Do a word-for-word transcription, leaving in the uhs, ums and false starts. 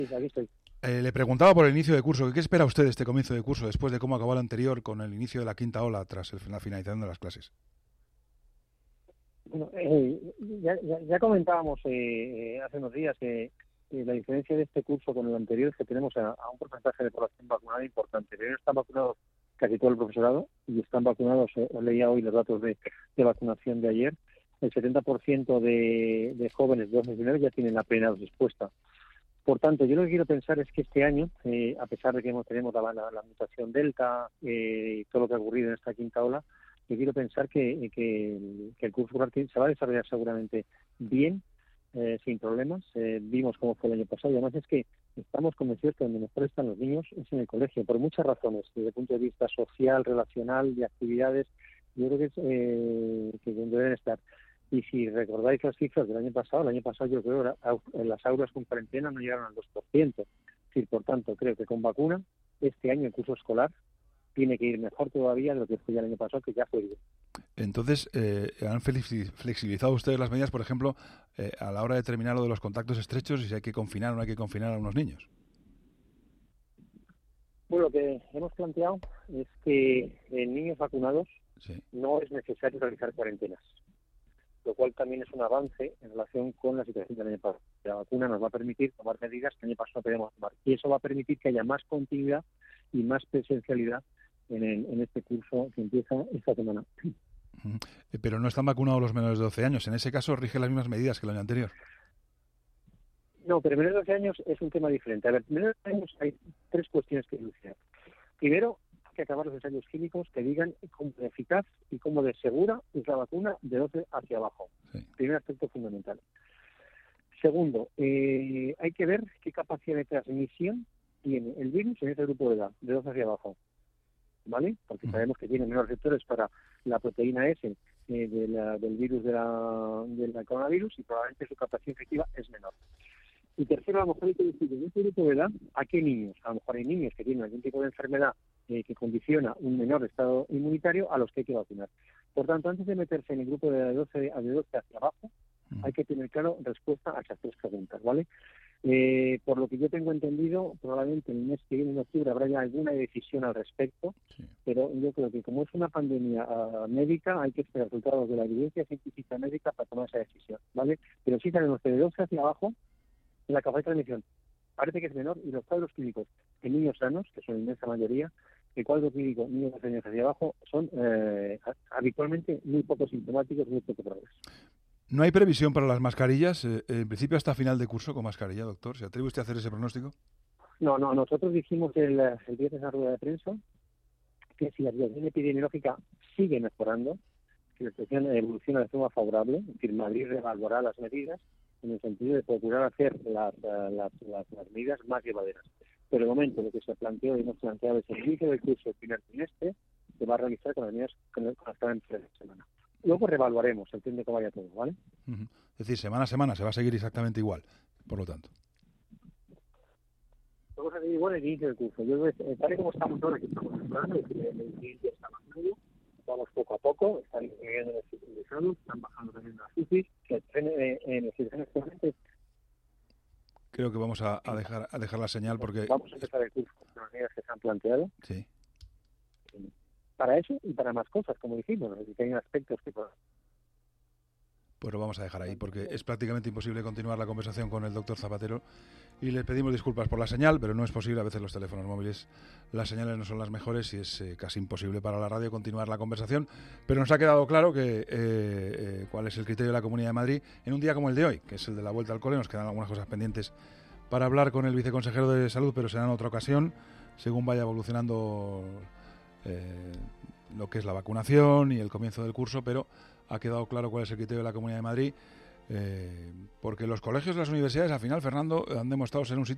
Sí, aquí estoy. Eh, le preguntaba por el inicio de curso. ¿Qué espera usted de este comienzo de curso después de cómo acabó el anterior con el inicio de la quinta ola tras el, la finalización de las clases? Bueno, eh, ya, ya, ya comentábamos eh, hace unos días que eh, la diferencia de este curso con el anterior es que tenemos a, a un porcentaje de población vacunada importante. Primero están vacunados casi todo el profesorado y están vacunados, eh, leía hoy los datos de, de vacunación de ayer, el setenta por ciento de, de jóvenes de doce a diecinueve ya tienen la plena dosis puesta. Por tanto, yo lo que quiero pensar es que este año, eh, a pesar de que hemos, tenemos la, la, la mutación Delta eh, y todo lo que ha ocurrido en esta quinta ola, yo quiero pensar que, que, que el curso escolar se va a desarrollar seguramente bien, eh, sin problemas. Eh, vimos cómo fue el año pasado y además es que estamos convencidos que donde mejor están los niños es en el colegio, por muchas razones, desde el punto de vista social, relacional, de actividades. Yo creo que es eh, que donde deben estar. Y si recordáis las cifras del año pasado, el año pasado yo creo que las aulas con cuarentena no llegaron al dos por ciento. Es decir, por tanto, creo que con vacuna, este año el curso escolar tiene que ir mejor todavía de lo que fue el año pasado, que ya fue bien. Entonces, eh, ¿han flexibilizado ustedes las medidas, por ejemplo, eh, a la hora de determinar lo de los contactos estrechos y si hay que confinar o no hay que confinar a unos niños? Bueno, lo que hemos planteado es que en niños vacunados sí. no es necesario realizar cuarentenas, lo cual también es un avance en relación con la situación del año pasado. La vacuna nos va a permitir tomar medidas que el año pasado no podíamos tomar, y eso va a permitir que haya más continuidad y más presencialidad en, el, en este curso que empieza esta semana. Pero no están vacunados los menores de doce años. En ese caso, rige las mismas medidas que el año anterior. No, pero menores de doce años es un tema diferente. A ver, menores de doce años hay tres cuestiones que enunciar. Primero, hay que acabar los ensayos clínicos que digan cómo de eficaz y cómo de segura es la vacuna de doce hacia abajo. Sí. Primer aspecto fundamental. Segundo, eh, hay que ver qué capacidad de transmisión tiene el virus en este grupo de edad, de doce hacia abajo. ¿Vale? Porque sabemos que tiene menos receptores para la proteína S eh, de la, del virus de la, de la coronavirus y probablemente su capacidad efectiva es menor. Y tercero, a lo mejor hay que decir en este grupo de edad a qué niños. A lo mejor hay niños que tienen algún tipo de enfermedad eh, que condiciona un menor estado inmunitario a los que hay que vacunar. Por tanto, antes de meterse en el grupo de doce, de doce hacia abajo, uh-huh. hay que tener claro respuesta a esas tres preguntas, ¿vale? Eh, por lo que yo tengo entendido, probablemente en el mes que viene, en octubre, habrá ya alguna decisión al respecto, sí. pero yo creo que como es una pandemia uh, médica, hay que esperar resultados de la evidencia científica médica para tomar esa decisión, ¿vale? Pero sí sabemos que de doce hacia abajo, la capacidad de transmisión parece que es menor y los cuadros clínicos en niños sanos, que son la inmensa mayoría, el cuadro clínico en niños de años hacia abajo son eh, habitualmente muy poco sintomáticos, muy poco graves. ¿No hay previsión para las mascarillas? Eh, en principio hasta final de curso con mascarilla, doctor. ¿Se atreve usted a hacer ese pronóstico? No, no. Nosotros dijimos el, el día de esa rueda de prensa que si la situación epidemiológica sigue mejorando, que la situación evoluciona de forma favorable, es decir, Madrid reevaluará las medidas en el sentido de procurar hacer las, las, las, las medidas más llevaderas. Pero de momento lo que se planteó y hemos planteado es el inicio del curso del primer trimestre se va a realizar con las medidas con las que están en tres semanas. Luego reevaluaremos, entiende que vaya todo, ¿vale? Uh-huh. Es decir, semana a semana se va a seguir exactamente igual, por lo tanto. Vamos a seguir igual el inicio del curso. Yo, eh, tal y como estamos ahora, que estamos hablando, el inicio está más nuevo, vamos poco a poco, están disminuyendo los utilizados, están bajando también las U C I, que en, en las situaciones presentes. Creo que vamos a, a, dejar, a dejar la señal porque... Vamos a empezar el curso con las medidas que se han planteado. Sí. Para eso y para más cosas, como dijimos, es decir, que hay aspectos que... Pues lo vamos a dejar ahí, porque es prácticamente imposible continuar la conversación con el doctor Zapatero y le pedimos disculpas por la señal, pero no es posible, a veces los teléfonos móviles, las señales no son las mejores y es eh, casi imposible para la radio continuar la conversación, pero nos ha quedado claro que eh, eh, cuál es el criterio de la Comunidad de Madrid en un día como el de hoy, que es el de la vuelta al cole. Nos quedan algunas cosas pendientes para hablar con el viceconsejero de Salud, pero será en otra ocasión, según vaya evolucionando eh, lo que es la vacunación y el comienzo del curso, pero ha quedado claro cuál es el criterio de la Comunidad de Madrid, eh, porque los colegios y las universidades, al final, Fernando, han demostrado ser un sitio